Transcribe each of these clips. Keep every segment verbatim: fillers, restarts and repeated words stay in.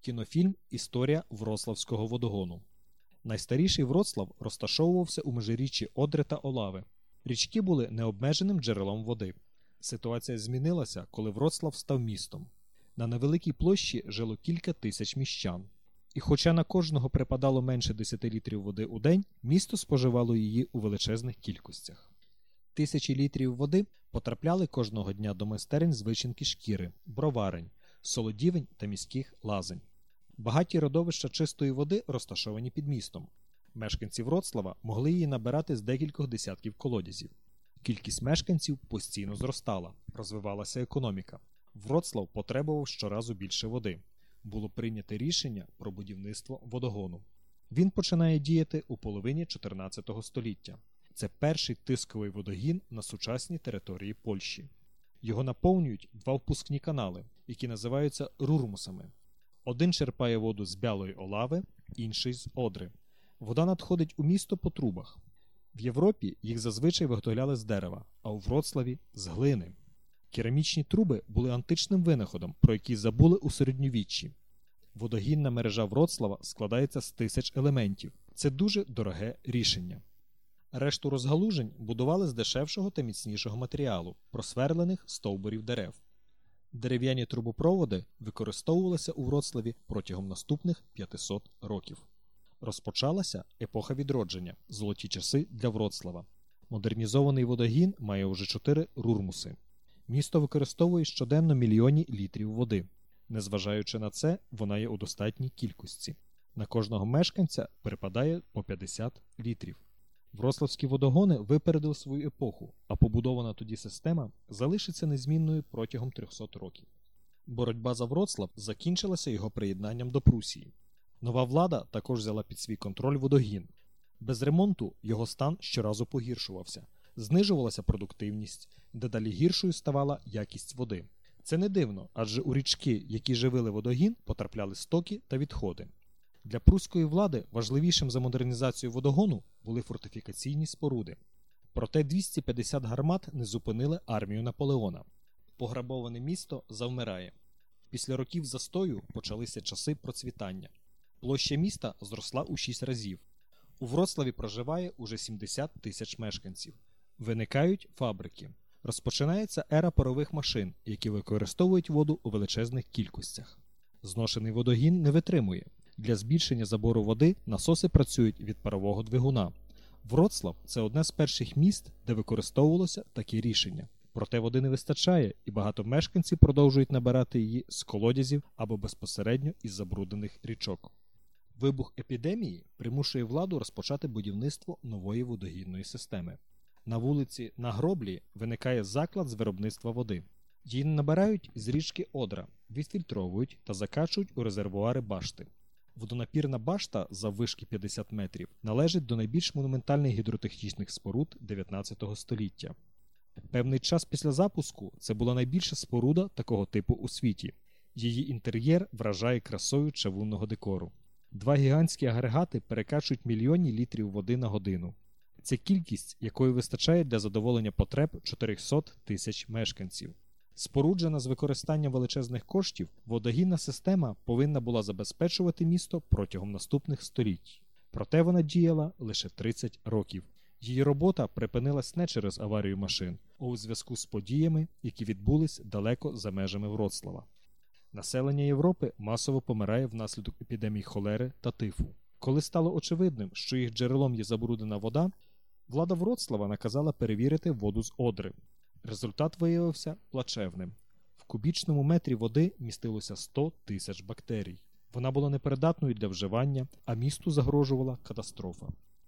Кінофільм «Історія Вроцлавського водогону». Найстаріший Вроцлав розташовувався у межиріччі Одри та Олави. Річки були необмеженим джерелом води. Ситуація змінилася, коли Вроцлав став містом. На невеликій площі жило кілька тисяч міщан. І хоча на кожного припадало менше десяти літрів води у день, місто споживало її у величезних кількостях. Тисячі літрів води потрапляли кожного дня до майстерень з вичинки шкіри, броварень, солодівень та міських лазень. Багаті родовища чистої води розташовані під містом. Мешканці Вроцлава могли її набирати з декількох десятків колодязів. Кількість мешканців постійно зростала, розвивалася економіка. Вроцлав потребував щоразу більше води. Було прийнято рішення про будівництво водогону. Він починає діяти у половині чотирнадцятого століття. Це перший тисковий водогін на сучасній території Польщі. Його наповнюють два впускні канали, які називаються рурмусами. Один черпає воду з Бялої Олави, інший з Одри. Вода надходить у місто по трубах. В Європі їх зазвичай виготовляли з дерева, а у Вроцлаві – з глини. Керамічні труби були античним винаходом, про який забули у середньовіччі. Водогінна мережа Вроцлава складається з тисяч елементів. Це дуже дороге рішення. Решту розгалужень будували з дешевшого та міцнішого матеріалу – просверлених стовбурів дерев. Дерев'яні трубопроводи використовувалися у Вроцлаві протягом наступних п'ятисот років. Розпочалася епоха відродження – золоті часи для Вроцлава. Модернізований водогін має уже чотири рурмуси. Місто використовує щоденно мільйони літрів води. Незважаючи на це, вона є у достатній кількості. На кожного мешканця припадає по п'ятдесят літрів. Вроцлавські водогони випередили свою епоху, а побудована тоді система залишиться незмінною протягом трьохсот років. Боротьба за Вроцлав закінчилася його приєднанням до Прусії. Нова влада також взяла під свій контроль водогін. Без ремонту його стан щоразу погіршувався. Знижувалася продуктивність, дедалі гіршою ставала якість води. Це не дивно, адже у річки, які живили водогін, потрапляли стоки та відходи. Для пруської влади важливішим за модернізацію водогону були фортифікаційні споруди. Проте двісті п'ятдесят гармат не зупинили армію Наполеона. Пограбоване місто завмирає. Після років застою почалися часи процвітання. Площа міста зросла у шість разів. У Вроцлаві проживає уже сімдесят тисяч мешканців. Виникають фабрики. Розпочинається ера парових машин, які використовують воду у величезних кількостях. Зношений водогін не витримує. Для збільшення забору води насоси працюють від парового двигуна. Вроцлав – це одне з перших міст, де використовувалося таке рішення. Проте води не вистачає, і багато мешканців продовжують набирати її з колодязів або безпосередньо із забруднених річок. Вибух епідемії примушує владу розпочати будівництво нової водогінної системи. На вулиці На Гроблі виникає заклад з виробництва води. Її набирають з річки Одра, відфільтровують та закачують у резервуари башти. Водонапірна башта заввишки п'ятдесят метрів належить до найбільш монументальних гідротехнічних споруд дев'ятнадцятого століття. Певний час після запуску це була найбільша споруда такого типу у світі. Її інтер'єр вражає красою чавунного декору. Два гігантські агрегати перекачують мільйони літрів води на годину. Це кількість, якої вистачає для задоволення потреб чотирьохсот тисяч мешканців. Споруджена з використанням величезних коштів, водогінна система повинна була забезпечувати місто протягом наступних століть. Проте вона діяла лише тридцять років. Її робота припинилась не через аварію машин, а у зв'язку з подіями, які відбулись далеко за межами Вроцлава. Населення Європи масово помирає внаслідок епідемій холери та тифу. Коли стало очевидним, що їх джерелом є забруднена вода, влада Вроцлава наказала перевірити воду з Одри. Результат виявився плачевним. В кубічному метрі води містилося сто тисяч бактерій. Вона була непридатною для вживання, а місту загрожувала катастрофа.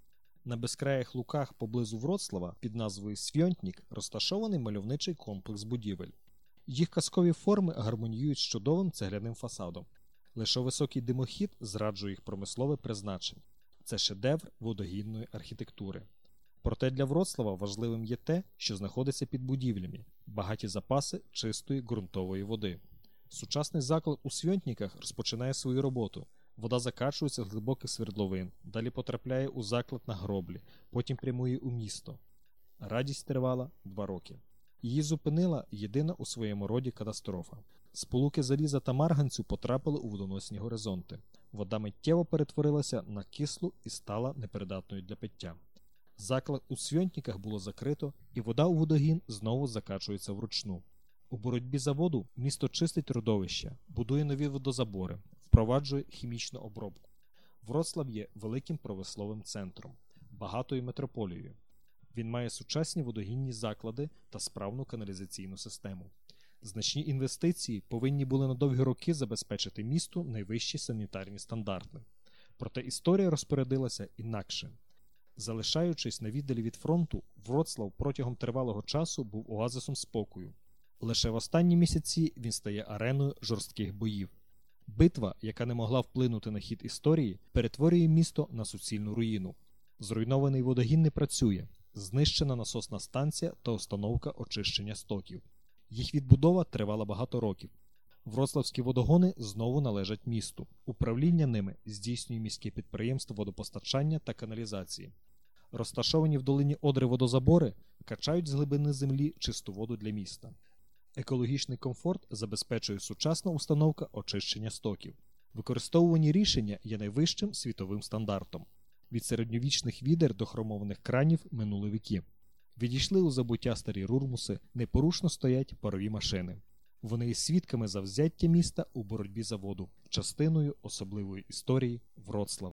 На безкраїх луках поблизу Вроцлава під назвою Свьонтнік розташований мальовничий комплекс будівель. Їх казкові форми гармоніюють з чудовим цегляним фасадом. Лише високий димохід зраджує їх промислове призначення. Це шедевр водогінної архітектури. Проте для Вроцлава важливим є те, що знаходиться під будівлями – багаті запаси чистої ґрунтової води. Сучасний заклад у Свьонтніках розпочинає свою роботу. Вода закачується з глибоких свердловин, далі потрапляє у заклад На Гроблі, потім прямує у місто. Радість тривала два роки. Її зупинила єдина у своєму роді катастрофа. Сполуки заліза та марганцю потрапили у водоносні горизонти. Вода миттєво перетворилася на кислу і стала непридатною для пиття. Заклад у Свьонтніках було закрито, і вода у водогін знову закачується вручну. У боротьбі за воду місто чистить родовища, будує нові водозабори, впроваджує хімічну обробку. Вроцлав є великим промисловим центром, багатою метрополією. Він має сучасні водогінні заклади та справну каналізаційну систему. Значні інвестиції повинні були на довгі роки забезпечити місту найвищі санітарні стандарти. Проте історія розпорядилася інакше. Залишаючись на віддалі від фронту, Вроцлав протягом тривалого часу був оазисом спокою. Лише в останні місяці він стає ареною жорстких боїв. Битва, яка не могла вплинути на хід історії, перетворює місто на суцільну руїну. Зруйнований водогін не працює, знищена насосна станція та установка очищення стоків. Їх відбудова тривала багато років. Вроцлавські водогони знову належать місту. Управління ними здійснює міське підприємство водопостачання та каналізації. Розташовані в долині Одри водозабори качають з глибини землі чисту воду для міста. Екологічний комфорт забезпечує сучасна установка очищення стоків. Використовувані рішення є найвищим світовим стандартом. Від середньовічних відер до хромованих кранів минули віки. Відійшли у забуття старі рурмуси, непорушно стоять парові машини. Вони є свідками завзяття міста у боротьбі за воду, частиною особливої історії Вроцлава.